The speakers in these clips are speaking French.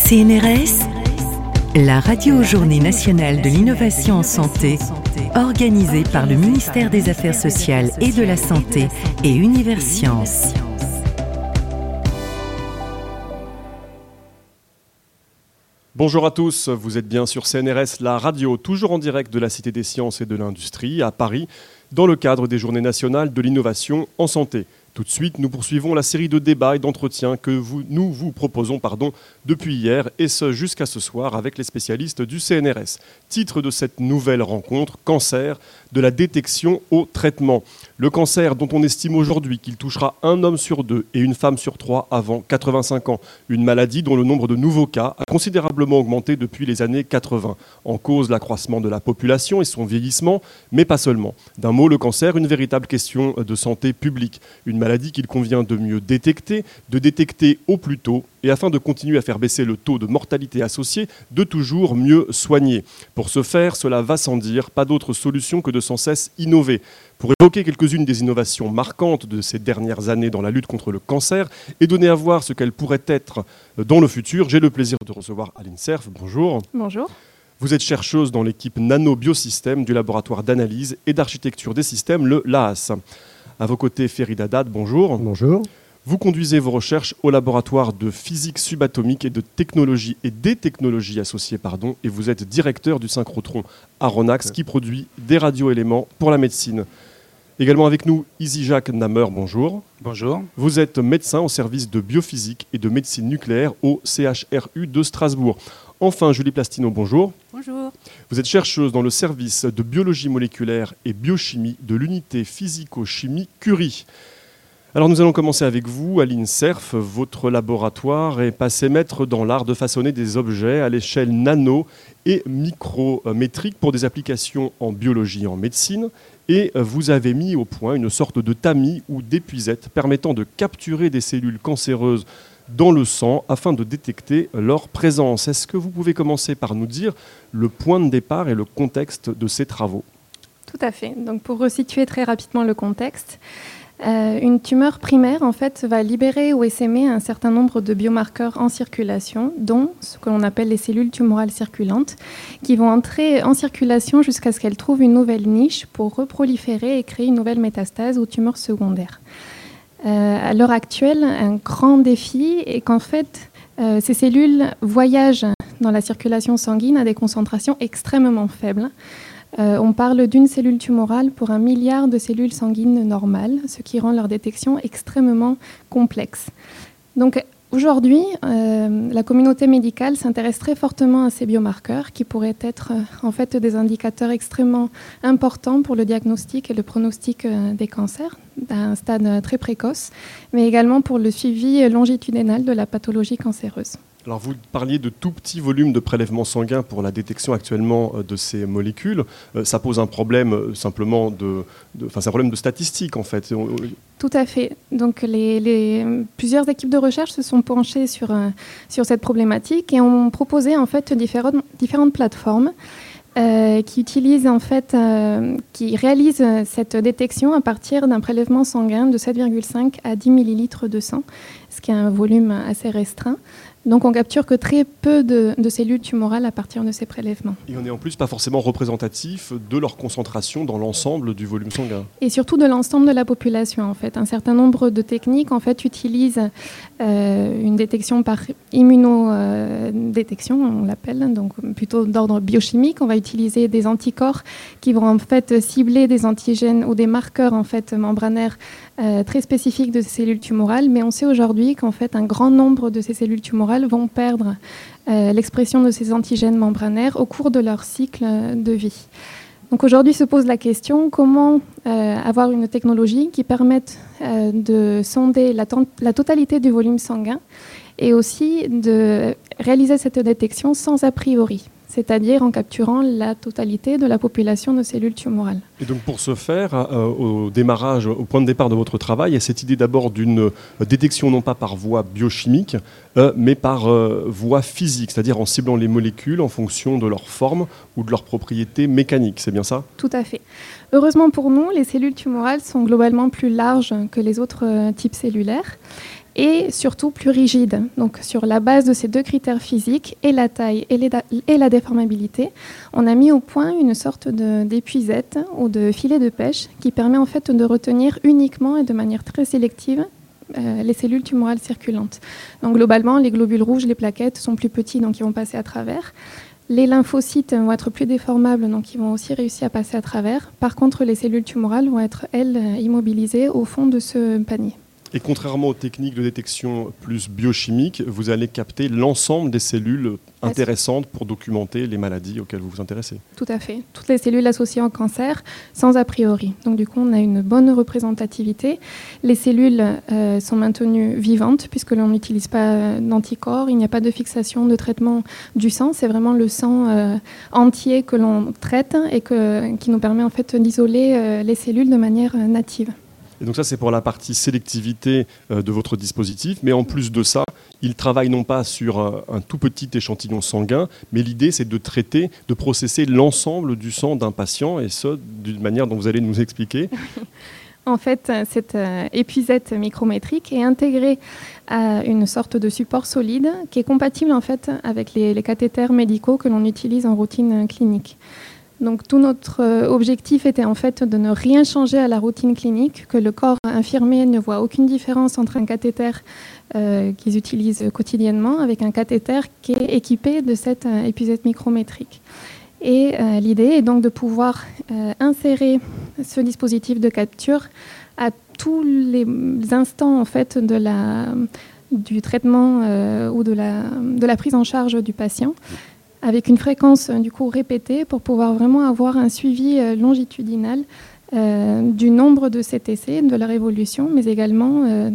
CNRS, la radio-journée nationale de l'innovation en santé, organisée par le ministère des Affaires sociales et de la Santé et Univers Sciences. Bonjour à tous, vous êtes bien sur CNRS, la radio, toujours en direct de la Cité des Sciences et de l'Industrie, à Paris, dans le cadre des Journées nationales de l'innovation en santé. Tout de suite, nous poursuivons la série de débats et d'entretiens que nous vous proposons depuis hier, et ce jusqu'à ce soir avec les spécialistes du CNRS. Titre de cette nouvelle rencontre, cancer, de la détection au traitement. Le cancer dont on estime aujourd'hui qu'il touchera un homme sur 2 et une femme sur 3 avant 85 ans. Une maladie dont le nombre de nouveaux cas a considérablement augmenté depuis les années 80. En cause, l'accroissement de la population et son vieillissement, mais pas seulement. D'un mot, le cancer, une véritable question de santé publique. Une maladie qu'il convient de mieux détecter, de détecter au plus tôt, et afin de continuer à faire baisser le taux de mortalité associé, de toujours mieux soigner. Pour ce faire, cela va sans dire, pas d'autre solution que de sans cesse innover. Pour évoquer quelques-unes des innovations marquantes de ces dernières années dans la lutte contre le cancer et donner à voir ce qu'elles pourraient être dans le futur, j'ai le plaisir de recevoir Aline Serf. Bonjour. Bonjour. Vous êtes chercheuse dans l'équipe nano-biosystèmes du laboratoire d'analyse et d'architecture des systèmes, le LAAS. À vos côtés, Ferid Haddad, bonjour. Bonjour. Vous conduisez vos recherches au laboratoire de physique subatomique et de technologie et des technologies associées, et vous êtes directeur du synchrotron Aronnax qui produit des radioéléments pour la médecine. Également avec nous, Isijak Namer, bonjour. Bonjour. Vous êtes médecin au service de biophysique et de médecine nucléaire au CHRU de Strasbourg. Enfin, Julie Plastino, bonjour. Bonjour. Vous êtes chercheuse dans le service de biologie moléculaire et biochimie de l'unité physico-chimie Curie. Alors nous allons commencer avec vous, Aline Serf. Votre laboratoire est passé maître dans l'art de façonner des objets à l'échelle nano et micrométrique pour des applications en biologie et en médecine. Et vous avez mis au point une sorte de tamis ou d'épuisette permettant de capturer des cellules cancéreuses dans le sang afin de détecter leur présence. Est-ce que vous pouvez commencer par nous dire le point de départ et le contexte de ces travaux ? Tout à fait. Donc pour resituer très rapidement le contexte, une tumeur primaire va libérer ou essaimer un certain nombre de biomarqueurs en circulation, dont ce que l'on appelle les cellules tumorales circulantes, qui vont entrer en circulation jusqu'à ce qu'elles trouvent une nouvelle niche pour reproliférer et créer une nouvelle métastase ou tumeur secondaire. À l'heure actuelle, un grand défi est qu'en fait, ces cellules voyagent dans la circulation sanguine à des concentrations extrêmement faibles. On parle d'une cellule tumorale pour 1 milliard de cellules sanguines normales, ce qui rend leur détection extrêmement complexe. Donc aujourd'hui, la communauté médicale s'intéresse très fortement à ces biomarqueurs qui pourraient être en fait des indicateurs extrêmement importants pour le diagnostic et le pronostic des cancers à un stade très précoce, mais également pour le suivi longitudinal de la pathologie cancéreuse. Alors vous parliez de tout petits volumes de prélèvements sanguins pour la détection actuellement de ces molécules. Ça pose un problème simplement c'est un problème de statistique en fait. Tout à fait. Donc plusieurs équipes de recherche se sont penchées sur cette problématique et ont proposé en fait différentes plateformes qui réalisent cette détection à partir d'un prélèvement sanguin de 7,5 à 10 millilitres de sang, ce qui est un volume assez restreint. Donc on capture que très peu de cellules tumorales à partir de ces prélèvements. Et on n'est en plus pas forcément représentatif de leur concentration dans l'ensemble du volume sanguin. Et surtout de l'ensemble de la population en fait. Un certain nombre de techniques en fait utilisent une détection par immunodétection, on l'appelle, donc plutôt d'ordre biochimique. On va utiliser des anticorps qui vont en fait cibler des antigènes ou des marqueurs en fait membranaires très spécifiques de ces cellules tumorales, mais on sait aujourd'hui qu'en fait un grand nombre de ces cellules tumorales vont perdre l'expression de ces antigènes membranaires au cours de leur cycle de vie. Donc aujourd'hui se pose la question comment avoir une technologie qui permette de sonder la totalité du volume sanguin et aussi de réaliser cette détection sans a priori, c'est-à-dire en capturant la totalité de la population de cellules tumorales. Et donc pour ce faire, au point de départ de votre travail, il y a cette idée d'abord d'une détection non pas par voie biochimique, mais par voie physique, c'est-à-dire en ciblant les molécules en fonction de leur forme ou de leurs propriétés mécaniques, c'est bien ça ? Tout à fait. Heureusement pour nous, les cellules tumorales sont globalement plus larges que les autres types cellulaires. et surtout plus rigide. Donc sur la base de ces deux critères physiques, et la taille et la déformabilité, on a mis au point une sorte d'épuisette ou de filet de pêche qui permet en fait de retenir uniquement et de manière très sélective les cellules tumorales circulantes. Donc globalement, les globules rouges, les plaquettes sont plus petits, donc ils vont passer à travers. Les lymphocytes vont être plus déformables, donc ils vont aussi réussir à passer à travers. Par contre, les cellules tumorales vont être, elles, immobilisées au fond de ce panier. Et contrairement aux techniques de détection plus biochimiques, vous allez capter l'ensemble des cellules intéressantes pour documenter les maladies auxquelles vous vous intéressez. Tout à fait. Toutes les cellules associées au cancer, sans a priori. Donc du coup, on a une bonne représentativité. Les cellules sont maintenues vivantes puisque l'on n'utilise pas d'anticorps. Il n'y a pas de fixation de traitement du sang. C'est vraiment le sang entier que l'on traite et qui nous permet en fait d'isoler les cellules de manière native. Et donc ça, c'est pour la partie sélectivité de votre dispositif. Mais en plus de ça, il travaille non pas sur un tout petit échantillon sanguin, mais l'idée, c'est de traiter, de processer l'ensemble du sang d'un patient, et ce, d'une manière dont vous allez nous expliquer. En fait, cette épuisette micrométrique est intégrée à une sorte de support solide qui est compatible en fait avec les cathéters médicaux que l'on utilise en routine clinique. Donc tout notre objectif était en fait de ne rien changer à la routine clinique, que le corps infirmier ne voit aucune différence entre un cathéter qu'ils utilisent quotidiennement avec un cathéter qui est équipé de cette épuisette micrométrique. Et l'idée est donc de pouvoir insérer ce dispositif de capture à tous les instants en fait du traitement ou de la prise en charge du patient, avec une fréquence du coup répétée pour pouvoir vraiment avoir un suivi longitudinal du nombre de CTC, de leur évolution, mais également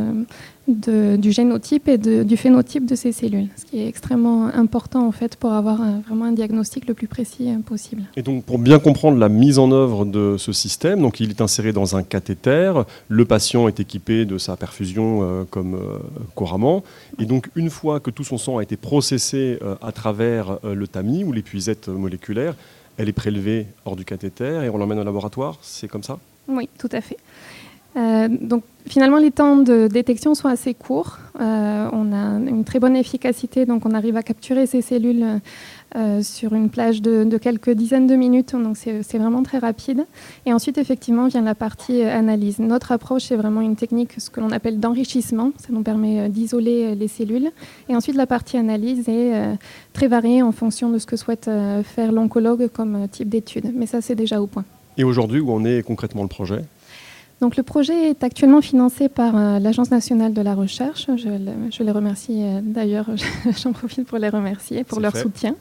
du génotype et du phénotype de ces cellules, ce qui est extrêmement important en fait pour avoir vraiment un diagnostic le plus précis possible. Et donc pour bien comprendre la mise en œuvre de ce système, donc il est inséré dans un cathéter, le patient est équipé de sa perfusion comme couramment, et donc une fois que tout son sang a été processé à travers le tamis ou l'épuisette moléculaire, elle est prélevée hors du cathéter et on l'emmène au laboratoire, c'est comme ça ? Oui, tout à fait. Donc finalement, les temps de détection sont assez courts. On a une très bonne efficacité, donc on arrive à capturer ces cellules sur une plage de quelques dizaines de minutes, donc c'est vraiment très rapide. Et ensuite, effectivement, vient la partie analyse. Notre approche, c'est vraiment une technique, ce que l'on appelle d'enrichissement. Ça nous permet d'isoler les cellules. Et ensuite, la partie analyse est très variée en fonction de ce que souhaite faire l'oncologue comme type d'étude. Mais ça, c'est déjà au point. Et aujourd'hui, où en est concrètement le projet ? Donc, le projet est actuellement financé par l'Agence nationale de la recherche. Je les remercie d'ailleurs, j'en profite pour les remercier pour leur soutien.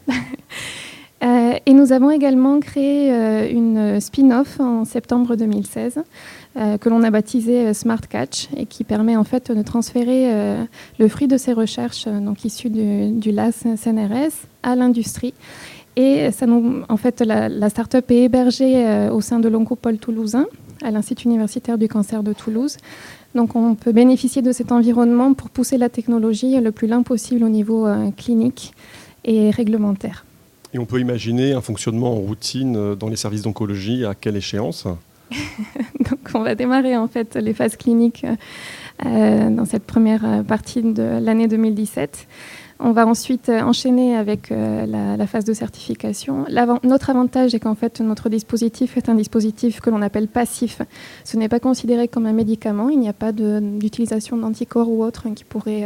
Et nous avons également créé une spin-off en septembre 2016 que l'on a baptisé Smart Catch et qui permet en fait de transférer le fruit de ces recherches, donc issu du LAS CNRS, à l'industrie. Et ça en fait, la start-up est hébergée au sein de l'Oncopole toulousain, à l'Institut universitaire du cancer de Toulouse. Donc on peut bénéficier de cet environnement pour pousser la technologie le plus loin possible au niveau clinique et réglementaire. Et on peut imaginer un fonctionnement en routine dans les services d'oncologie à quelle échéance ? Donc on va démarrer en fait les phases cliniques dans cette première partie de l'année 2017. On va ensuite enchaîner avec la phase de certification. Notre avantage est qu'en fait, notre dispositif est un dispositif que l'on appelle passif. Ce n'est pas considéré comme un médicament. Il n'y a pas d'utilisation d'anticorps ou autre qui pourrait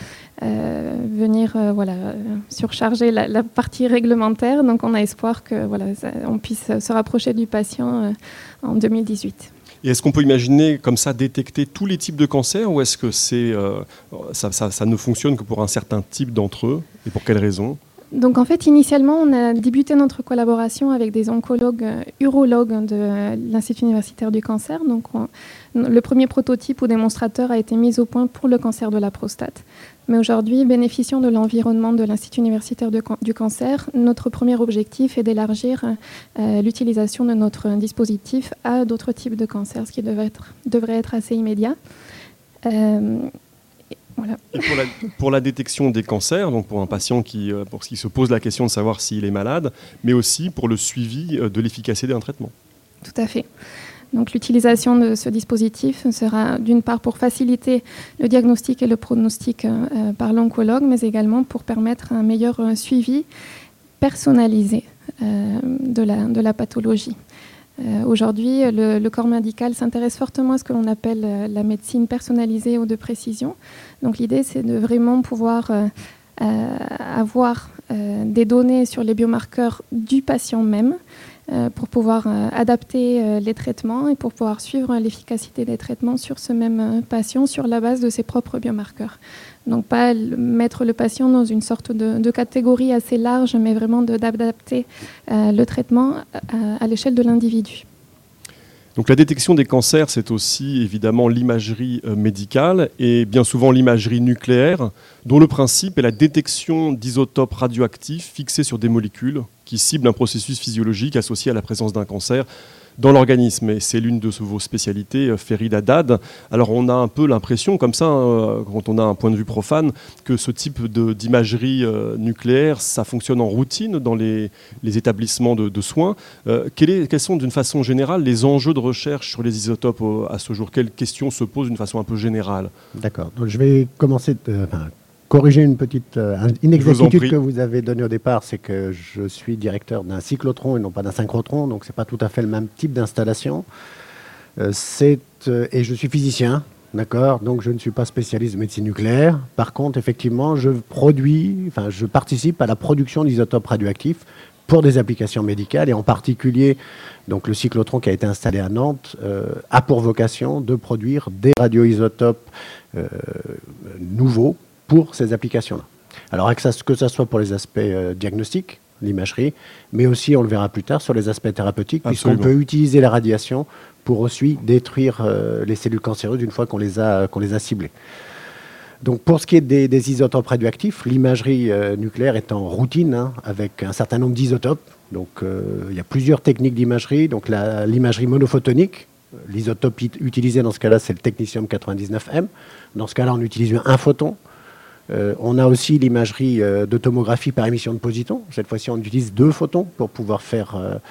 venir surcharger la partie réglementaire. Donc, on a espoir que on puisse se rapprocher du patient en 2018. Et est-ce qu'on peut imaginer comme ça détecter tous les types de cancers ou est-ce que ça ne fonctionne que pour un certain type d'entre eux et pour quelles raisons ? Donc en fait, initialement, on a débuté notre collaboration avec des oncologues, urologues de l'Institut universitaire du cancer. Donc le premier prototype ou démonstrateur a été mis au point pour le cancer de la prostate. Mais aujourd'hui, bénéficiant de l'environnement de l'Institut universitaire du cancer, notre premier objectif est d'élargir l'utilisation de notre dispositif à d'autres types de cancers, ce qui devrait être assez immédiat. Voilà. Et pour la détection des cancers, donc pour un patient qui se pose la question de savoir s'il est malade, mais aussi pour le suivi de l'efficacité d'un traitement. Tout à fait. Donc l'utilisation de ce dispositif sera d'une part pour faciliter le diagnostic et le pronostic par l'oncologue, mais également pour permettre un meilleur suivi personnalisé de la pathologie. Aujourd'hui, le corps médical s'intéresse fortement à ce que l'on appelle la médecine personnalisée ou de précision. Donc l'idée, c'est de vraiment pouvoir avoir des données sur les biomarqueurs du patient même pour pouvoir adapter les traitements et pour pouvoir suivre l'efficacité des traitements sur ce même patient sur la base de ses propres biomarqueurs. Donc pas mettre le patient dans une sorte de catégorie assez large, mais vraiment d'adapter le traitement à l'échelle de l'individu. Donc la détection des cancers, c'est aussi évidemment l'imagerie médicale et bien souvent l'imagerie nucléaire, dont le principe est la détection d'isotopes radioactifs fixés sur des molécules qui ciblent un processus physiologique associé à la présence d'un cancer dans l'organisme. Et c'est l'une de vos spécialités, Ferid Haddad. Alors on a un peu l'impression, comme ça, quand on a un point de vue profane, que ce type d'imagerie nucléaire, ça fonctionne en routine dans les établissements de soins. Quels sont, d'une façon générale, les enjeux de recherche sur les isotopes à ce jour? Quelles questions se posent d'une façon un peu générale? D'accord. Donc je vais commencer... corriger une petite inexactitude que vous avez donnée au départ, c'est que je suis directeur d'un cyclotron et non pas d'un synchrotron, donc ce n'est pas tout à fait le même type d'installation. Et je suis physicien, d'accord, donc je ne suis pas spécialiste de médecine nucléaire. Par contre, effectivement, je participe à la production d'isotopes radioactifs pour des applications médicales, et en particulier, donc le cyclotron qui a été installé à Nantes a pour vocation de produire des radioisotopes nouveaux pour ces applications-là. Alors que ça soit pour les aspects diagnostiques, l'imagerie, mais aussi, on le verra plus tard, sur les aspects thérapeutiques, puisqu'on peut utiliser la radiation pour aussi détruire les cellules cancéreuses une fois qu'on les a ciblées. Donc pour ce qui est des isotopes radioactifs, l'imagerie nucléaire est en routine avec un certain nombre d'isotopes. Donc il y a plusieurs techniques d'imagerie. Donc l'imagerie monophotonique, l'isotope utilisé dans ce cas-là, c'est le technetium-99m. Dans ce cas-là, on utilise un photon. On a aussi l'imagerie de tomographie par émission de positons. Cette fois-ci, on utilise 2 photons pour pouvoir faire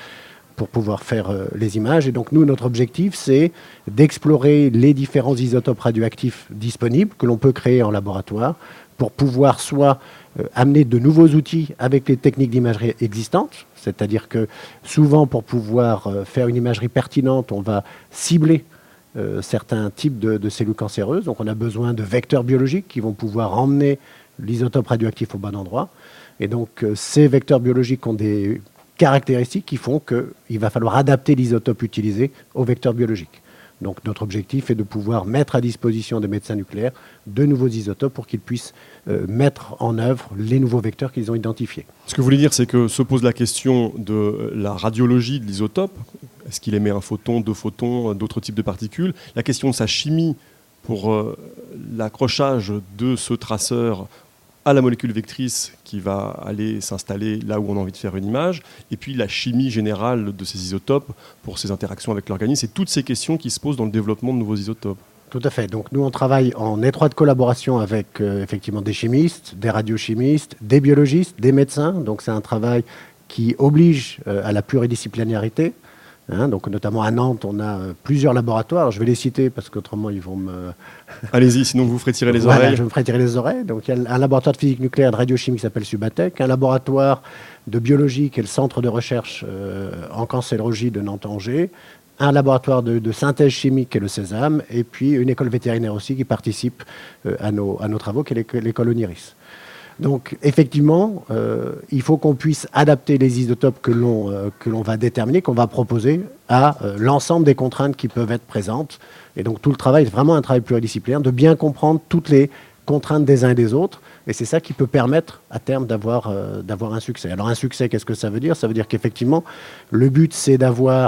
les images. Et donc, nous, notre objectif, c'est d'explorer les différents isotopes radioactifs disponibles que l'on peut créer en laboratoire pour pouvoir soit amener de nouveaux outils avec les techniques d'imagerie existantes, c'est-à-dire que souvent, pour pouvoir faire une imagerie pertinente, on va cibler certains types de cellules cancéreuses. Donc on a besoin de vecteurs biologiques qui vont pouvoir emmener l'isotope radioactif au bon endroit. Et donc ces vecteurs biologiques ont des caractéristiques qui font qu'il va falloir adapter l'isotope utilisé au vecteur biologique. Donc notre objectif est de pouvoir mettre à disposition des médecins nucléaires de nouveaux isotopes pour qu'ils puissent mettre en œuvre les nouveaux vecteurs qu'ils ont identifiés. Ce que vous voulez dire, c'est que se pose la question de la radiologie de l'isotope. Est-ce qu'il émet un photon, 2 photons, d'autres types de particules? La question de sa chimie pour l'accrochage de ce traceur à la molécule vectrice qui va aller s'installer là où on a envie de faire une image, et puis la chimie générale de ces isotopes pour ces interactions avec l'organisme. C'est toutes ces questions qui se posent dans le développement de nouveaux isotopes. Tout à fait. Donc nous, on travaille en étroite collaboration avec effectivement des chimistes, des radiochimistes, des biologistes, des médecins. Donc c'est un travail qui oblige à la pluridisciplinarité. Donc notamment à Nantes, on a plusieurs laboratoires. Je vais les citer parce qu'autrement ils vont me... Allez-y, sinon vous vous ferez tirer les oreilles. Je me ferai tirer les oreilles. Donc il y a un laboratoire de physique nucléaire et de radiochimie qui s'appelle Subatec, un laboratoire de biologie qui est le centre de recherche en cancérologie de Nantes-Angers, un laboratoire de synthèse chimique qui est le Sésame, et puis une école vétérinaire aussi qui participe à nos travaux, qui est l'école Oniris. Donc effectivement, il faut qu'on puisse adapter les isotopes que l'on va déterminer, qu'on va proposer à l'ensemble des contraintes qui peuvent être présentes. Et donc tout le travail est vraiment un travail pluridisciplinaire, de bien comprendre toutes les contraintes des uns et des autres. Et c'est ça qui peut permettre à terme d'avoir un succès. Alors un succès, qu'est-ce que ça veut dire? Ça veut dire qu'effectivement, le but c'est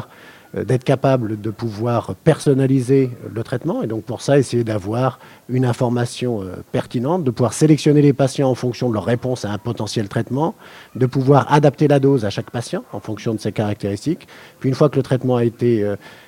d'être capable de pouvoir personnaliser le traitement, et donc pour ça essayer d'avoir une information pertinente, de pouvoir sélectionner les patients en fonction de leur réponse à un potentiel traitement, de pouvoir adapter la dose à chaque patient en fonction de ses caractéristiques, puis une fois que le traitement a été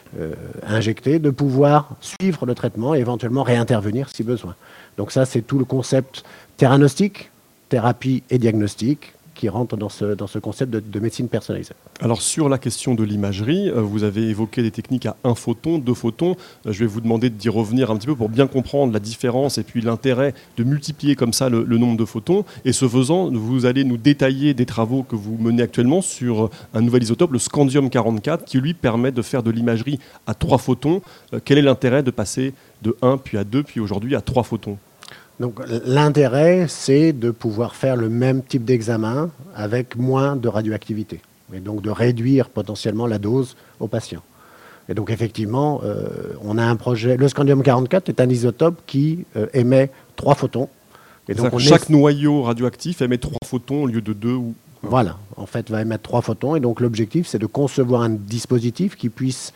injecté, de pouvoir suivre le traitement et éventuellement réintervenir si besoin. Donc ça c'est tout le concept theranostique, thérapie et diagnostic, qui rentrent dans ce concept de médecine personnalisée. Alors sur la question de l'imagerie, vous avez évoqué des techniques à 1 photon, 2 photons. Je vais vous demander d'y revenir un petit peu pour bien comprendre la différence et puis l'intérêt de multiplier comme ça le nombre de photons. Et ce faisant, vous allez nous détailler des travaux que vous menez actuellement sur un nouvel isotope, le scandium-44, qui lui permet de faire de l'imagerie à 3 photons. Quel est l'intérêt de passer de 1 puis à 2 puis aujourd'hui à 3 photons ? Donc l'intérêt, c'est de pouvoir faire le même type d'examen avec moins de radioactivité et donc de réduire potentiellement la dose aux patients. Et donc effectivement, on a un projet. Le scandium-44 est un isotope qui émet 3 photons. Et donc chaque noyau radioactif émet 3 photons au lieu de 2 ou... Voilà, en fait, va émettre 3 photons. Et donc l'objectif, c'est de concevoir un dispositif qui puisse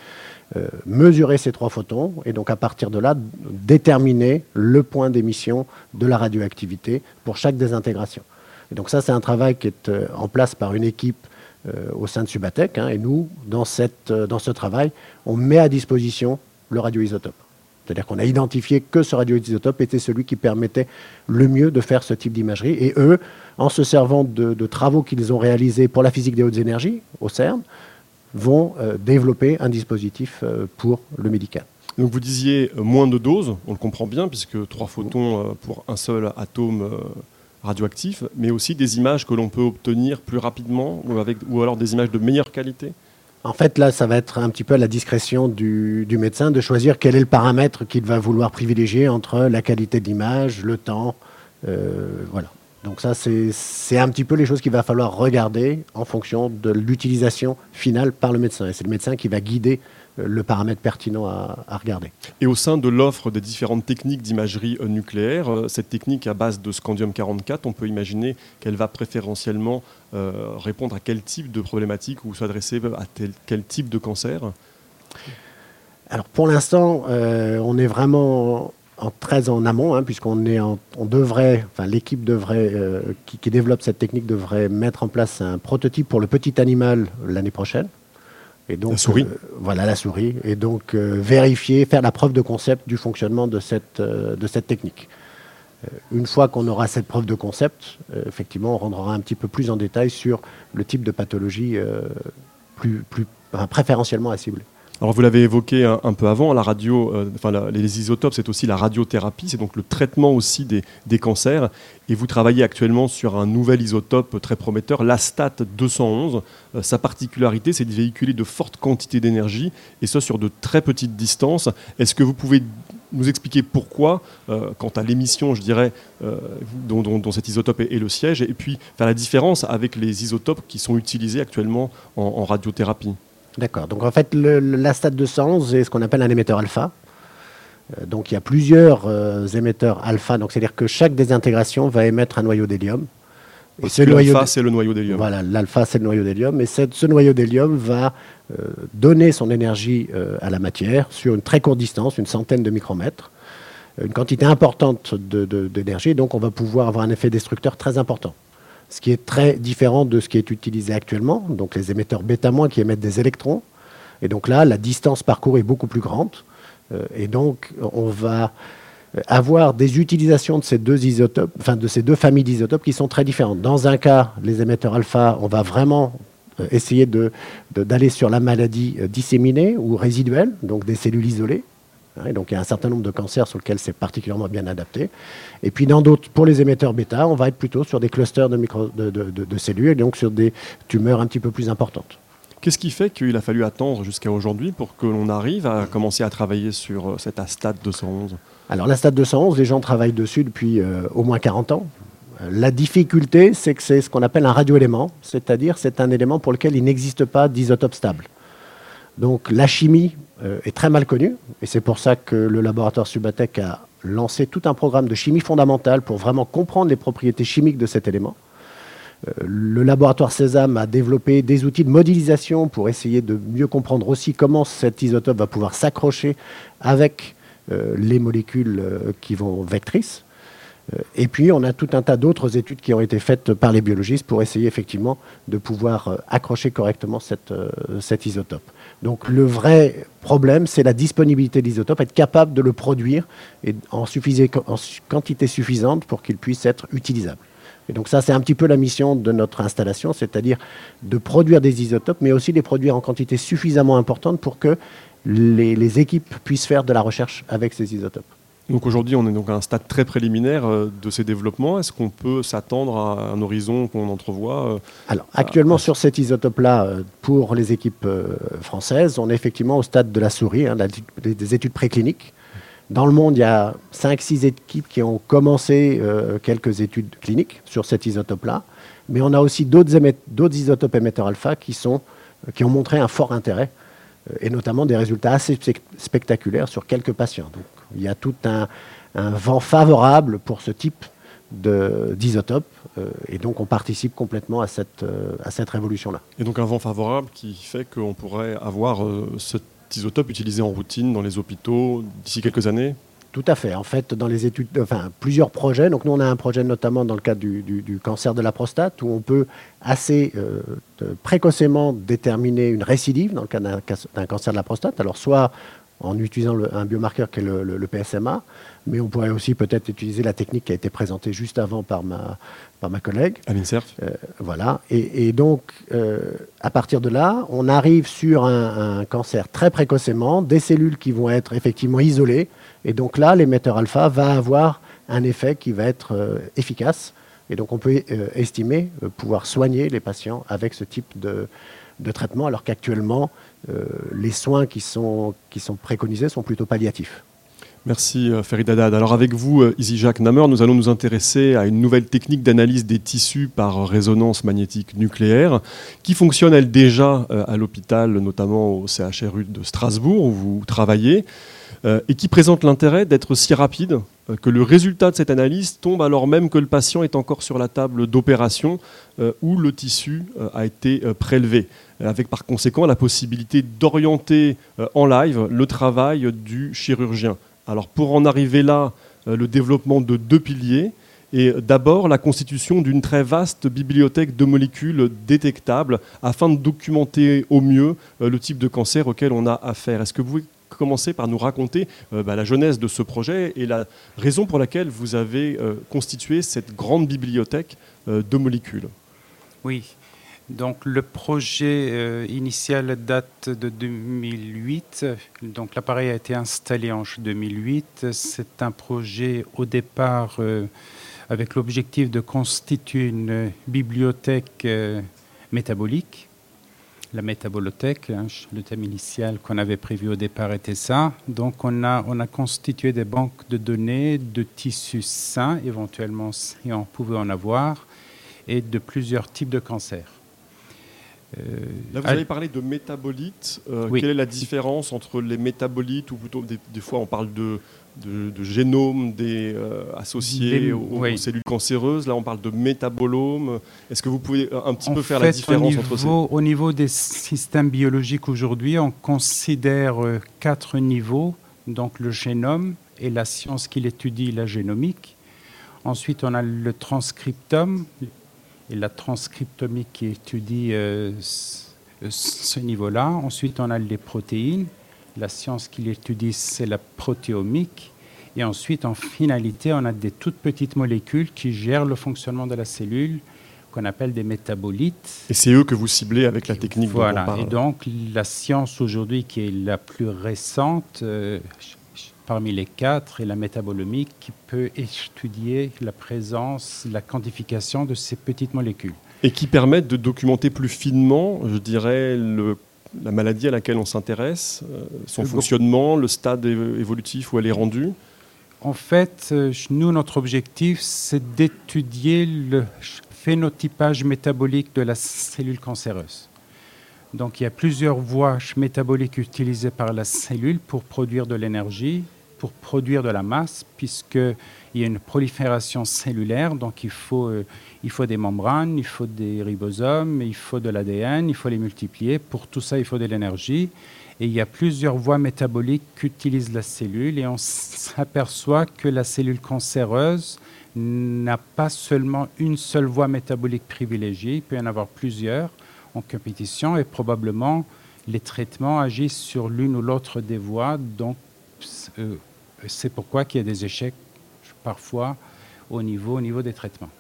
mesurer ces 3 photons et donc à partir de là, déterminer le point d'émission de la radioactivité pour chaque désintégration. Et donc ça, c'est un travail qui est en place par une équipe au sein de Subatec. Et nous, dans ce travail, on met à disposition le radioisotope. C'est-à-dire qu'on a identifié que ce radioisotope était celui qui permettait le mieux de faire ce type d'imagerie. Et eux, en se servant de travaux qu'ils ont réalisés pour la physique des hautes énergies au CERN, vont développer un dispositif pour le médical. Donc vous disiez moins de doses, on le comprend bien, puisque 3 photons pour un seul atome radioactif, mais aussi des images que l'on peut obtenir plus rapidement ou alors des images de meilleure qualité. En fait, là, ça va être un petit peu à la discrétion du médecin de choisir quel est le paramètre qu'il va vouloir privilégier entre la qualité de l'image, le temps, voilà. Donc ça, c'est un petit peu les choses qu'il va falloir regarder en fonction de l'utilisation finale par le médecin. Et c'est le médecin qui va guider le paramètre pertinent à regarder. Et au sein de l'offre des différentes techniques d'imagerie nucléaire, cette technique à base de scandium-44, on peut imaginer qu'elle va préférentiellement répondre à quel type de problématique ou s'adresser à quel type de cancer ? Alors pour l'instant, on est vraiment très en amont, puisqu'on est l'équipe qui développe cette technique devrait mettre en place un prototype pour le petit animal l'année prochaine. Et donc, la souris. Voilà, la souris. Et donc, vérifier, faire la preuve de concept du fonctionnement de cette technique. Une fois qu'on aura cette preuve de concept, effectivement, on rentrera un petit peu plus en détail sur le type de pathologie préférentiellement à cibler. Alors vous l'avez évoqué un peu avant, la radio, les isotopes, c'est aussi la radiothérapie, c'est donc le traitement aussi des cancers. Et vous travaillez actuellement sur un nouvel isotope très prometteur, l'Astat 211. Sa particularité, c'est de véhiculer de fortes quantités d'énergie, et ça sur de très petites distances. Est-ce que vous pouvez nous expliquer pourquoi, quant à l'émission, je dirais, dont cet isotope est le siège, et puis faire la différence avec les isotopes qui sont utilisés actuellement en radiothérapie ? D'accord. Donc en fait, l'Astat 211 est ce qu'on appelle un émetteur alpha. Donc il y a plusieurs émetteurs alpha. Donc c'est-à-dire que chaque désintégration va émettre un noyau d'hélium. Et l'alpha, c'est le noyau d'hélium. Voilà, l'alpha, c'est le noyau d'hélium. Et ce noyau d'hélium va donner son énergie à la matière sur une très courte distance, une centaine de micromètres. Une quantité importante d'énergie. Donc on va pouvoir avoir un effet destructeur très important. Ce qui est très différent de ce qui est utilisé actuellement, donc les émetteurs bêta- qui émettent des électrons. Et donc là, la distance parcourue est beaucoup plus grande. Et donc, on va avoir des utilisations de ces deux isotopes, de ces deux familles d'isotopes qui sont très différentes. Dans un cas, les émetteurs alpha, on va vraiment essayer d'aller sur la maladie disséminée ou résiduelle, donc des cellules isolées. Et donc il y a un certain nombre de cancers sur lesquels c'est particulièrement bien adapté. Et puis dans d'autres, pour les émetteurs bêta, on va être plutôt sur des clusters de cellules, et donc sur des tumeurs un petit peu plus importantes. Qu'est-ce qui fait qu'il a fallu attendre jusqu'à aujourd'hui pour que l'on arrive à commencer à travailler sur cet Astat 211 ? Alors l'Astat 211, les gens travaillent dessus depuis au moins 40 ans. La difficulté, c'est que c'est ce qu'on appelle un radioélément, c'est-à-dire c'est un élément pour lequel il n'existe pas d'isotope stable. Donc la chimie est très mal connue, et c'est pour ça que le laboratoire Subatec a lancé tout un programme de chimie fondamentale pour vraiment comprendre les propriétés chimiques de cet élément. Le laboratoire Sésame a développé des outils de modélisation pour essayer de mieux comprendre aussi comment cet isotope va pouvoir s'accrocher avec les molécules qui vont vectrices. Et puis, on a tout un tas d'autres études qui ont été faites par les biologistes pour essayer effectivement de pouvoir accrocher correctement cet isotope. Donc, le vrai problème, c'est la disponibilité de l'isotope, être capable de le produire en quantité suffisante pour qu'il puisse être utilisable. Et donc ça, c'est un petit peu la mission de notre installation, c'est-à-dire de produire des isotopes, mais aussi les produire en quantité suffisamment importante pour que les équipes puissent faire de la recherche avec ces isotopes. Donc aujourd'hui, on est donc à un stade très préliminaire de ces développements. Est-ce qu'on peut s'attendre à un horizon qu'on entrevoit Alors, actuellement, sur cet isotope-là, pour les équipes françaises, on est effectivement au stade de la souris, des études précliniques. Dans le monde, il y a 5-6 équipes qui ont commencé quelques études cliniques sur cet isotope-là. Mais on a aussi d'autres isotopes émetteurs alpha qui ont montré un fort intérêt, et notamment des résultats assez spectaculaires sur quelques patients. Donc, il y a tout un vent favorable pour ce type d'isotope, et donc on participe complètement à cette révolution-là. Et donc un vent favorable qui fait qu'on pourrait avoir cet isotope utilisé en routine dans les hôpitaux d'ici quelques années ? Tout à fait. En fait, dans les études, plusieurs projets. Donc, nous, on a un projet notamment dans le cadre du cancer de la prostate, où on peut assez précocement déterminer une récidive dans le cas d'un cancer de la prostate. Alors, soit en utilisant un biomarqueur qui est le PSMA, mais on pourrait aussi peut-être utiliser la technique qui a été présentée juste avant par ma collègue. À l'INSERF. Voilà. Et donc, à partir de là, on arrive sur un cancer très précocement, des cellules qui vont être effectivement isolées. Et donc là, l'émetteur alpha va avoir un effet qui va être efficace. Et donc, on peut estimer pouvoir soigner les patients avec ce type de traitement, alors qu'actuellement, les soins qui sont préconisés sont plutôt palliatifs. Merci Ferid Haddad. Alors avec vous, Isijak Namer, nous allons nous intéresser à une nouvelle technique d'analyse des tissus par résonance magnétique nucléaire qui fonctionne, elle, déjà à l'hôpital, notamment au CHRU de Strasbourg, où vous travaillez, et qui présente l'intérêt d'être si rapide que le résultat de cette analyse tombe alors même que le patient est encore sur la table d'opération où le tissu a été prélevé, avec par conséquent la possibilité d'orienter en live le travail du chirurgien. Alors pour en arriver là, le développement de 2 piliers, et d'abord la constitution d'une très vaste bibliothèque de molécules détectables afin de documenter au mieux le type de cancer auquel on a affaire. Est-ce que vous pouvez commencer par nous raconter la genèse de ce projet et la raison pour laquelle vous avez constitué cette grande bibliothèque de molécules ? Oui. Donc le projet initial date de 2008. Donc l'appareil a été installé en 2008. C'est un projet au départ avec l'objectif de constituer une bibliothèque métabolique. La métabolothèque, le thème initial qu'on avait prévu au départ était ça. Donc on a constitué des banques de données de tissus sains, éventuellement si on pouvait en avoir, et de plusieurs types de cancers. Là, vous avez parlé de métabolites. Oui. Quelle est la différence entre les métabolites, ou plutôt des fois on parle de génomes associés aux cellules cancéreuses. Là, on parle de métabolomes. Est-ce que vous pouvez un petit peu faire la différence entre ces... Au niveau des systèmes biologiques aujourd'hui, on considère 4 niveaux. Donc le génome et la science qui l'étudie, la génomique. Ensuite, on a le transcriptome et la transcriptomie qui étudie ce niveau-là. Ensuite, on a les protéines. La science qui l'étudie, c'est la protéomique. Et ensuite, en finalité, on a des toutes petites molécules qui gèrent le fonctionnement de la cellule, qu'on appelle des métabolites. Et c'est eux que vous ciblez avec la technique dont on parle. Et donc, la science aujourd'hui qui est la plus récente, parmi les 4, est la métabolomique, qui peut étudier la présence, la quantification de ces petites molécules. Et qui permettent de documenter plus finement, je dirais, la maladie à laquelle on s'intéresse, son fonctionnement, le stade évolutif où elle est rendue. En fait, nous, notre objectif, c'est d'étudier le phénotypage métabolique de la cellule cancéreuse. Donc, il y a plusieurs voies métaboliques utilisées par la cellule pour produire de l'énergie, pour produire de la masse, puisqu'il y a une prolifération cellulaire. Donc, il faut des membranes, il faut des ribosomes, il faut de l'ADN, il faut les multiplier. Pour tout ça, il faut de l'énergie. Et il y a plusieurs voies métaboliques qu'utilise la cellule. Et on s'aperçoit que la cellule cancéreuse n'a pas seulement une seule voie métabolique privilégiée. Il peut y en avoir plusieurs en compétition, et probablement les traitements agissent sur l'une ou l'autre des voies. Donc, c'est pourquoi il y a des échecs parfois au niveau des traitements.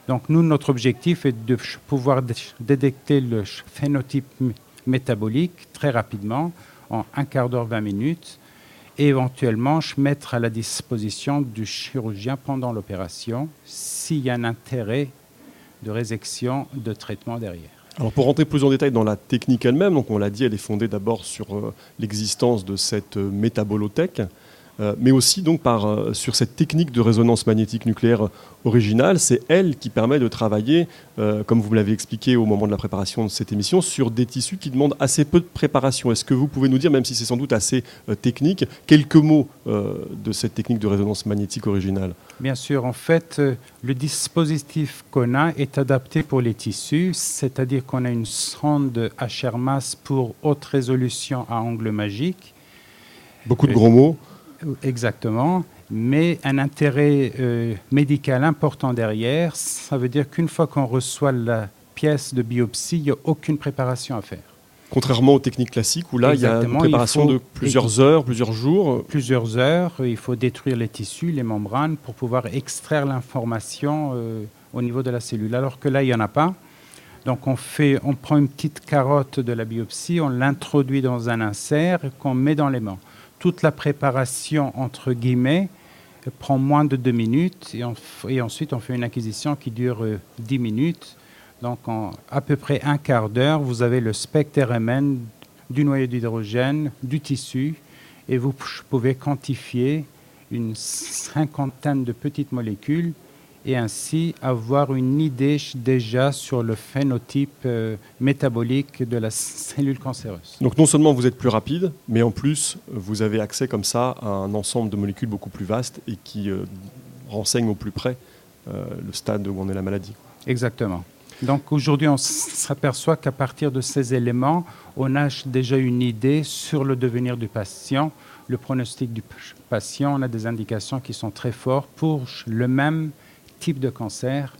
Donc nous, notre objectif est de pouvoir détecter le phénotype métabolique très rapidement, en un quart d'heure, 20 minutes, et éventuellement mettre à la disposition du chirurgien pendant l'opération s'il y a un intérêt de résection, de traitement derrière. Alors pour rentrer plus en détail dans la technique elle-même, donc on l'a dit, elle est fondée d'abord sur l'existence de cette métabolothèque, mais aussi donc sur cette technique de résonance magnétique nucléaire originale. C'est elle qui permet de travailler, comme vous me l'avez expliqué au moment de la préparation de cette émission, sur des tissus qui demandent assez peu de préparation. Est-ce que vous pouvez nous dire, même si c'est sans doute assez technique, quelques mots de cette technique de résonance magnétique originale ? Bien sûr, en fait, le dispositif qu'on a est adapté pour les tissus, c'est-à-dire qu'on a une sonde HR-MAS pour haute résolution à angle magique. Beaucoup de gros mots. Exactement, mais un intérêt médical important derrière. Ça veut dire qu'une fois qu'on reçoit la pièce de biopsie, il n'y a aucune préparation à faire. Contrairement aux techniques classiques où là, Exactement, il y a une préparation de plusieurs heures, plusieurs jours. Plusieurs heures, il faut détruire les tissus, les membranes pour pouvoir extraire l'information au niveau de la cellule. Alors que là, il n'y en a pas. Donc on prend une petite carotte de la biopsie, on l'introduit dans un insert qu'on met dans les mains. Toute la préparation, entre guillemets, prend moins de 2 minutes et ensuite on fait une acquisition qui dure 10 minutes. Donc en à peu près un quart d'heure, vous avez le spectre RMN du noyau d'hydrogène, du tissu, et vous pouvez quantifier une 50aine de petites molécules et ainsi avoir une idée déjà sur le phénotype métabolique de la cellule cancéreuse. Donc non seulement vous êtes plus rapide, mais en plus vous avez accès comme ça à un ensemble de molécules beaucoup plus vaste et qui renseignent au plus près le stade où en est la maladie. Exactement. Donc aujourd'hui, on s'aperçoit qu'à partir de ces éléments, on a déjà une idée sur le devenir du patient, le pronostic du patient. On a des indications qui sont très fortes pour le même type de cancer,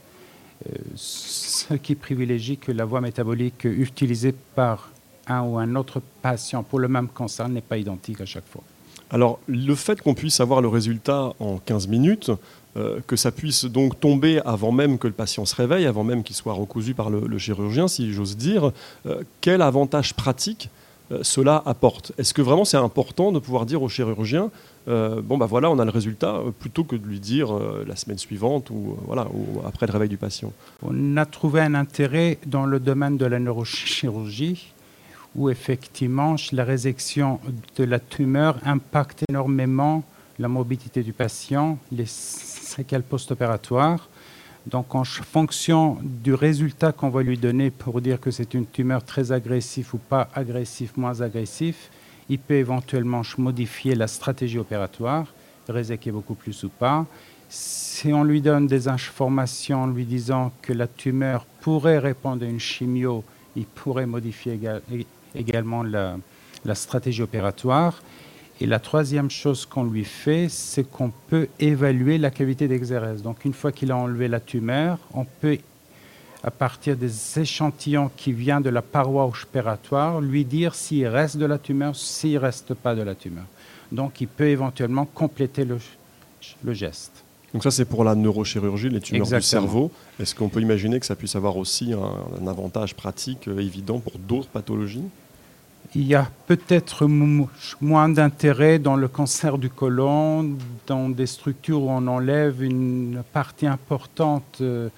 ce qui privilégie que la voie métabolique utilisée par un ou un autre patient pour le même cancer n'est pas identique à chaque fois. Alors, le fait qu'on puisse avoir le résultat en 15 minutes, que ça puisse donc tomber avant même que le patient se réveille, avant même qu'il soit recousu par le chirurgien, si j'ose dire, quel avantage pratique cela apporte? Est-ce que vraiment c'est important de pouvoir dire au chirurgien voilà, on a le résultat, plutôt que de lui dire la semaine suivante ou après le réveil du patient? On a trouvé un intérêt dans le domaine de la neurochirurgie, où effectivement la résection de la tumeur impacte énormément la morbidité du patient, les séquelles post-opératoires. Donc en fonction du résultat qu'on va lui donner pour dire que c'est une tumeur très agressive ou pas agressive, moins agressif, il peut éventuellement modifier la stratégie opératoire, réséquer beaucoup plus ou pas. Si on lui donne des informations en lui disant que la tumeur pourrait répondre à une chimio, il pourrait modifier également la stratégie opératoire. Et la troisième chose qu'on lui fait, c'est qu'on peut évaluer la cavité d'Exérès. Donc une fois qu'il a enlevé la tumeur, on peut, à partir des échantillons qui viennent de la paroi opératoire, lui dire s'il reste de la tumeur, s'il ne reste pas de la tumeur. Donc il peut éventuellement compléter le geste. Donc ça, c'est pour la neurochirurgie, les tumeurs Exactement. du cerveau. Est-ce qu'on peut imaginer que ça puisse avoir aussi un avantage pratique évident pour d'autres pathologies ? Il y a peut-être moins d'intérêt dans le cancer du côlon, dans des structures où on enlève une partie importante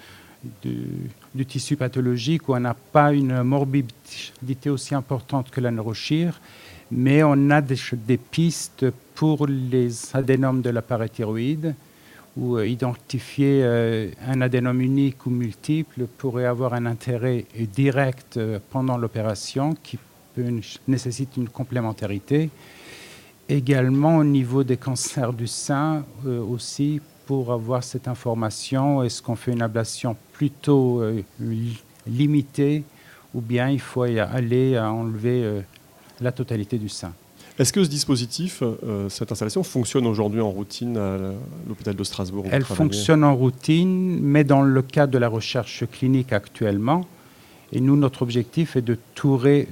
du tissu pathologique, où on n'a pas une morbidité aussi importante que la neurochir, mais on a des pistes pour les adénomes de l'appareil thyroïde, où identifier un adénome unique ou multiple pourrait avoir un intérêt direct pendant l'opération qui nécessite une complémentarité. Également au niveau des cancers du sein aussi, pour avoir cette information, est-ce qu'on fait une ablation plutôt limitée ou bien il faut aller à enlever la totalité du sein? Est-ce que ce dispositif, cette installation, fonctionne aujourd'hui en routine à l'hôpital de Strasbourg? Elle fonctionne en routine, mais dans le cadre de la recherche clinique actuellement. Et nous, notre objectif est de trouver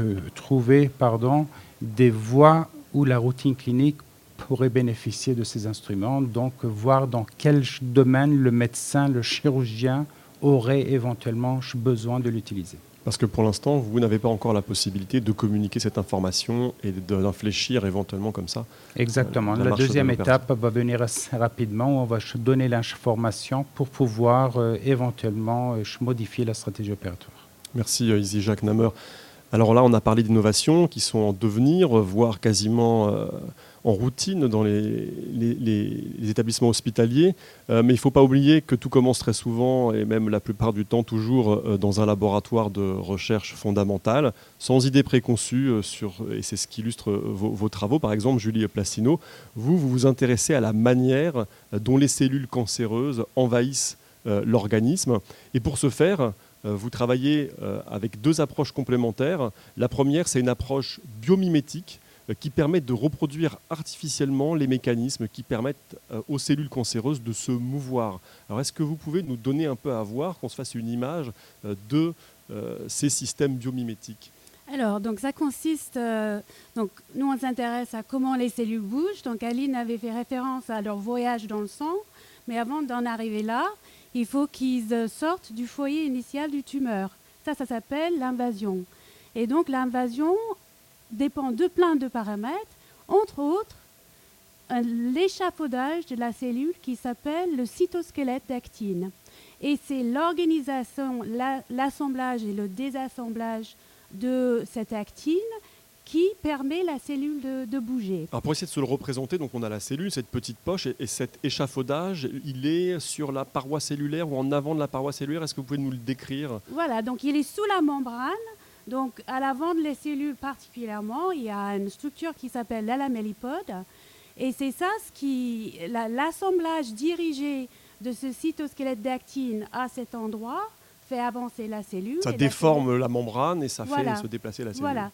des voies où la routine clinique pourrait bénéficier de ces instruments. Donc, voir dans quel domaine le médecin, le chirurgien auraient éventuellement besoin de l'utiliser. Parce que pour l'instant, vous n'avez pas encore la possibilité de communiquer cette information et d'infléchir éventuellement comme ça. Exactement. La deuxième étape va venir assez rapidement. On va donner l'information pour pouvoir éventuellement modifier la stratégie opératoire. Merci Izzy Jacques Namer. Alors là, on a parlé d'innovations qui sont en devenir, voire quasiment en routine dans les établissements hospitaliers. Mais il ne faut pas oublier que tout commence très souvent, et même la plupart du temps toujours, dans un laboratoire de recherche fondamentale, sans idée préconçue, et c'est ce qui illustre vos travaux. Par exemple, Julie Plastino, vous vous intéressez à la manière dont les cellules cancéreuses envahissent l'organisme. Et pour ce faire, vous travaillez avec deux approches complémentaires. La première, c'est une approche biomimétique qui permet de reproduire artificiellement les mécanismes qui permettent aux cellules cancéreuses de se mouvoir. Alors, est-ce que vous pouvez nous donner un peu à voir, qu'on se fasse une image de ces systèmes biomimétiques ? Alors, donc ça consiste, donc nous on s'intéresse à comment les cellules bougent. Donc Aline avait fait référence à leur voyage dans le sang, mais avant d'en arriver là, il faut qu'ils sortent du foyer initial du tumeur. Ça s'appelle l'invasion. Et donc l'invasion dépend de plein de paramètres, entre autres l'échafaudage de la cellule qui s'appelle le cytosquelette d'actine. Et c'est l'organisation, l'assemblage et le désassemblage de cette actine qui permet la cellule de bouger. Alors pour essayer de se le représenter, donc on a la cellule, cette petite poche, et cet échafaudage, il est sur la paroi cellulaire ou en avant de la paroi cellulaire. Est-ce que vous pouvez nous le décrire ? Voilà, donc il est sous la membrane. Donc à l'avant des cellules particulièrement, il y a une structure qui s'appelle la lamellipode. Et c'est ça l'assemblage dirigé de ce cytosquelette d'actine à cet endroit fait avancer la cellule. Ça déforme la membrane et ça fait se déplacer la cellule. Voilà.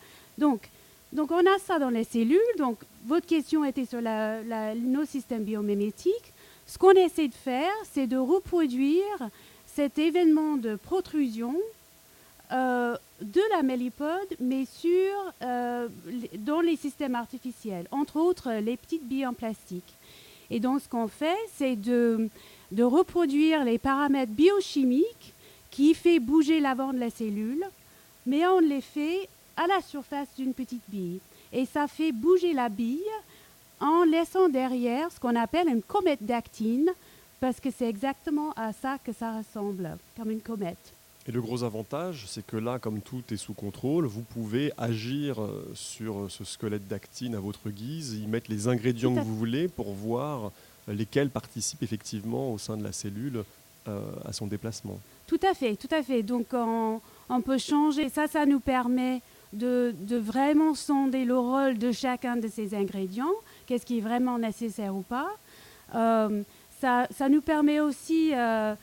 Donc on a ça dans les cellules. Donc votre question était sur nos systèmes biomimétiques. Ce qu'on essaie de faire, c'est de reproduire cet événement de protrusion de la mélipode, mais dans les systèmes artificiels, entre autres les petites billes en plastique. Et donc ce qu'on fait, c'est de reproduire les paramètres biochimiques qui fait bouger l'avant de la cellule, mais on les fait à la surface d'une petite bille. Et ça fait bouger la bille en laissant derrière ce qu'on appelle une comète d'actine, parce que c'est exactement à ça que ça ressemble, comme une comète. Et le gros avantage, c'est que là, comme tout est sous contrôle, vous pouvez agir sur ce squelette d'actine à votre guise, y mettre les ingrédients que vous voulez pour voir lesquels participent effectivement au sein de la cellule à son déplacement. Tout à fait. Donc on peut changer. Ça nous permet de vraiment sonder le rôle de chacun de ces ingrédients, qu'est-ce qui est vraiment nécessaire ou pas. Ça nous permet aussi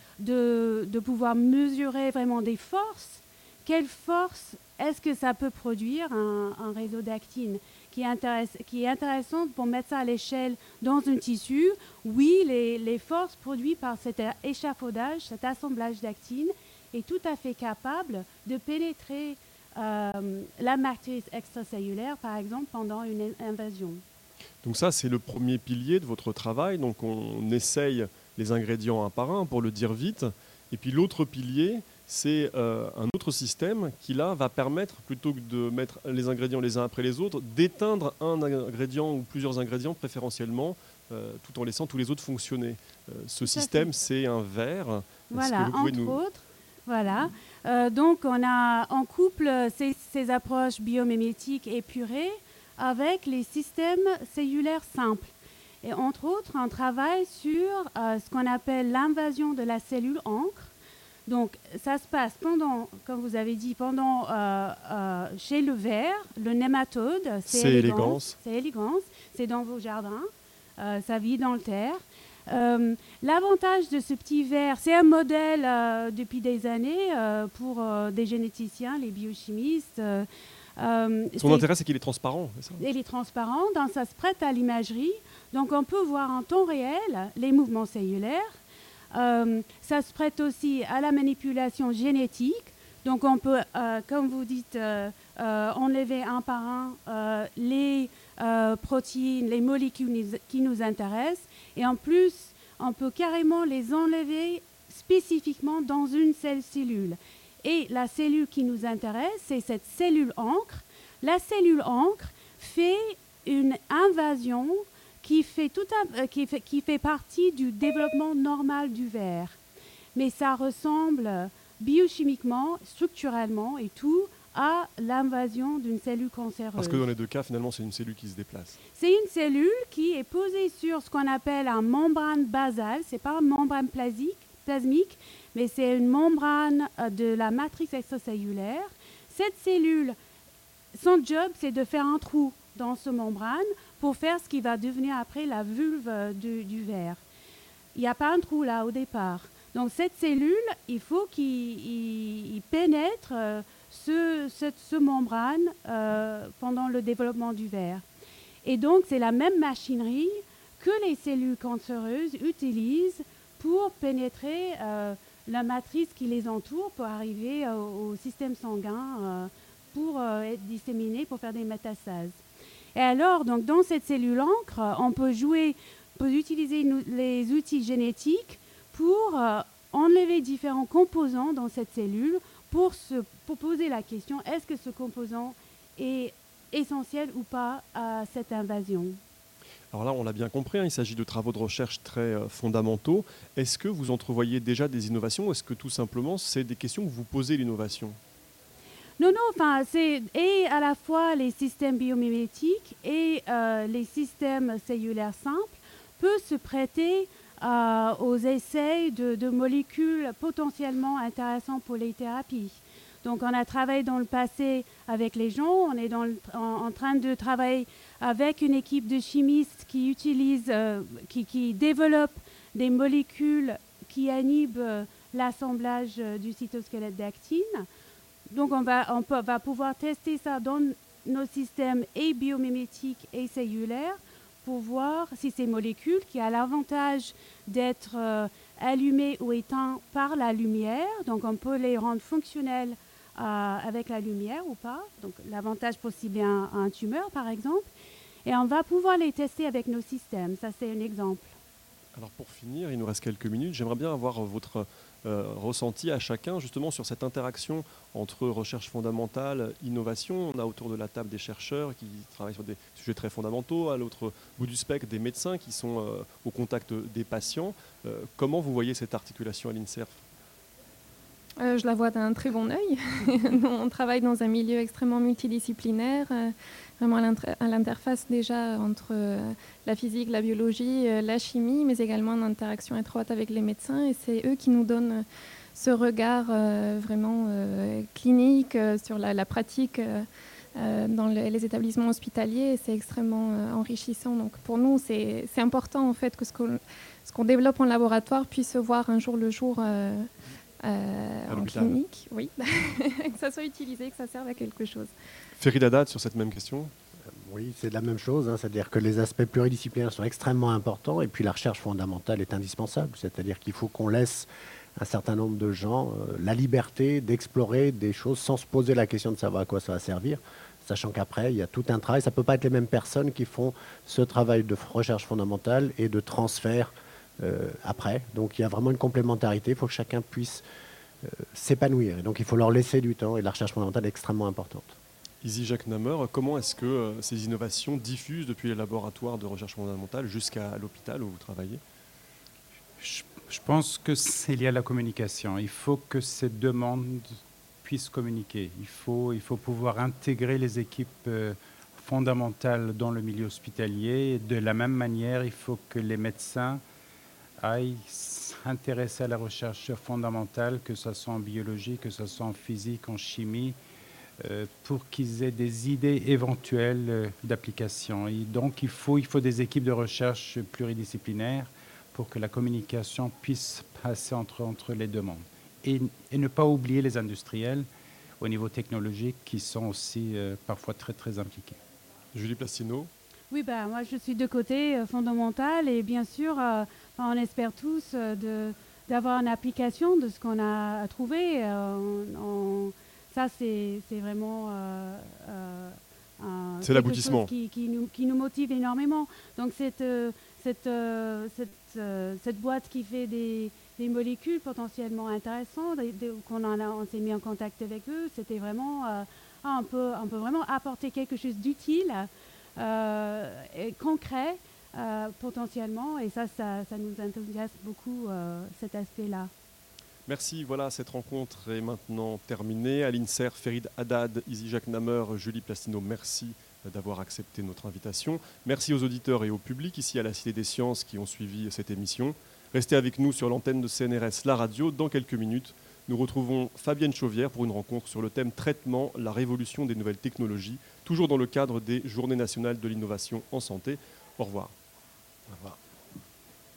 de pouvoir mesurer vraiment des forces. Quelle force est-ce que ça peut produire un réseau d'actine qui est intéressant pour mettre ça à l'échelle dans un tissu. Oui, les forces produites par cet échafaudage, cet assemblage d'actine est tout à fait capable de pénétrer la matrice extracellulaire, par exemple, pendant une invasion. Donc ça, c'est le premier pilier de votre travail. Donc on essaye les ingrédients un par un, pour le dire vite. Et puis l'autre pilier, c'est un autre système qui, là, va permettre, plutôt que de mettre les ingrédients les uns après les autres, d'éteindre un ingrédient ou plusieurs ingrédients préférentiellement, tout en laissant tous les autres fonctionner. Ce système, c'est un verre. Voilà, entre autres. Voilà. Donc on couple ces approches biomimétiques épurées avec les systèmes cellulaires simples. Et entre autres, on travaille sur ce qu'on appelle l'invasion de la cellule encre. Donc, ça se passe comme vous avez dit, chez le ver, le nématode. C'est élégance. C'est dans vos jardins. Ça vit dans le terre. L'avantage de ce petit ver, c'est un modèle depuis des années pour des généticiens, les biochimistes. Son intérêt, c'est qu'il est transparent, c'est ça ? Il est transparent, donc ça se prête à l'imagerie. Donc on peut voir en temps réel les mouvements cellulaires. Ça se prête aussi à la manipulation génétique. Donc on peut, comme vous dites, enlever un par un les protéines, les molécules qui nous intéressent. Et en plus, on peut carrément les enlever spécifiquement dans une seule cellule. Et la cellule qui nous intéresse, c'est cette cellule encre. La cellule encre fait une invasion qui fait partie du développement normal du ver. Mais ça ressemble biochimiquement, structurellement et tout à l'invasion d'une cellule cancéreuse. Parce que dans les deux cas, finalement, c'est une cellule qui se déplace. C'est une cellule qui est posée sur ce qu'on appelle une membrane basale. Ce n'est pas une membrane plasmique, mais c'est une membrane de la matrice extracellulaire. Cette cellule, son job, c'est de faire un trou dans cette membrane pour faire ce qui va devenir après la vulve du ver. Il n'y a pas un trou là au départ. Donc cette cellule, il faut qu'il pénètre ce membrane pendant le développement du ver. Et donc c'est la même machinerie que les cellules cancéreuses utilisent pour pénétrer la matrice qui les entoure pour arriver au système sanguin pour être disséminé, pour faire des métastases. Et alors, donc, dans cette cellule encre, on peut utiliser les outils génétiques pour enlever différents composants dans cette cellule pour poser la question, est-ce que ce composant est essentiel ou pas à cette invasion ? Alors là, on l'a bien compris, il s'agit de travaux de recherche très fondamentaux. Est-ce que vous entrevoyez déjà des innovations ou est-ce que tout simplement, c'est des questions que vous posez l'innovation ? Non, c'est et à la fois les systèmes biomimétiques et les systèmes cellulaires simples peuvent se prêter aux essais de molécules potentiellement intéressantes pour les thérapies. Donc, on a travaillé dans le passé avec les gens, on est en train de travailler avec une équipe de chimistes qui développe des molécules qui inhibent l'assemblage du cytosquelette d'actine. Donc, on va pouvoir tester ça dans nos systèmes et biomimétiques et cellulaires pour voir si ces molécules, qui ont l'avantage d'être allumées ou éteintes par la lumière, donc on peut les rendre fonctionnelles avec la lumière ou pas. Donc, l'avantage pour cibler un tumeur, par exemple. Et on va pouvoir les tester avec nos systèmes. Ça, c'est un exemple. Alors, pour finir, il nous reste quelques minutes. J'aimerais bien avoir votre ressenti à chacun justement sur cette interaction entre recherche fondamentale, innovation. On a autour de la table des chercheurs qui travaillent sur des sujets très fondamentaux, à l'autre bout du spectre des médecins qui sont au contact des patients. Comment vous voyez cette articulation à l'INSERF ? Je la vois d'un très bon œil. On travaille dans un milieu extrêmement multidisciplinaire, vraiment à l'interface déjà entre la physique, la biologie, la chimie, mais également en interaction étroite avec les médecins. Et c'est eux qui nous donnent ce regard vraiment clinique sur la pratique dans les établissements hospitaliers. Et c'est extrêmement enrichissant. Donc pour nous, c'est important en fait que ce qu'on développe en laboratoire puisse se voir un jour le jour en clinique, oui, que ça soit utilisé, que ça serve à quelque chose. Ferid Haddad, sur cette même question. Oui, c'est la même chose, c'est-à-dire que les aspects pluridisciplinaires sont extrêmement importants et puis la recherche fondamentale est indispensable, c'est-à-dire qu'il faut qu'on laisse un certain nombre de gens la liberté d'explorer des choses sans se poser la question de savoir à quoi ça va servir, sachant qu'après, il y a tout un travail, ça ne peut pas être les mêmes personnes qui font ce travail de recherche fondamentale et de transfert après. Donc il y a vraiment une complémentarité, il faut que chacun puisse s'épanouir. Et donc il faut leur laisser du temps et la recherche fondamentale est extrêmement importante. Ici Jacques Namer, comment est-ce que ces innovations diffusent depuis les laboratoires de recherche fondamentale jusqu'à l'hôpital où vous travaillez ? Je pense que c'est lié à la communication. Il faut que ces demandes puissent communiquer. Il faut pouvoir intégrer les équipes fondamentales dans le milieu hospitalier. De la même manière, il faut que les médecins aillent s'intéresser à la recherche fondamentale, que ce soit en biologie, que ce soit en physique, en chimie, pour qu'ils aient des idées éventuelles d'application. Et donc, il faut des équipes de recherche pluridisciplinaires pour que la communication puisse passer entre les demandes. Et ne pas oublier les industriels au niveau technologique qui sont aussi parfois très, très impliqués. Julie Plastino. Oui, moi je suis de côté fondamental et bien sûr, on espère tous d'avoir une application de ce qu'on a trouvé. Ça, c'est vraiment c'est l'aboutissement qui nous motive énormément. Donc cette cette boîte qui fait des molécules potentiellement intéressantes, on s'est mis en contact avec eux, c'était vraiment, on peut vraiment apporter quelque chose d'utile et concret potentiellement, et ça nous enthousiasme beaucoup, cet aspect-là. Merci, voilà, cette rencontre est maintenant terminée. Aline Serre, Ferid Haddad, Izzy Jacques Namer, Julie Plastino, merci d'avoir accepté notre invitation. Merci aux auditeurs et au public ici à la Cité des Sciences qui ont suivi cette émission. Restez avec nous sur l'antenne de CNRS, la radio. Dans quelques minutes, nous retrouvons Fabienne Chauvière pour une rencontre sur le thème traitement, la révolution des nouvelles technologies, toujours dans le cadre des Journées nationales de l'innovation en santé. Au revoir. Au revoir.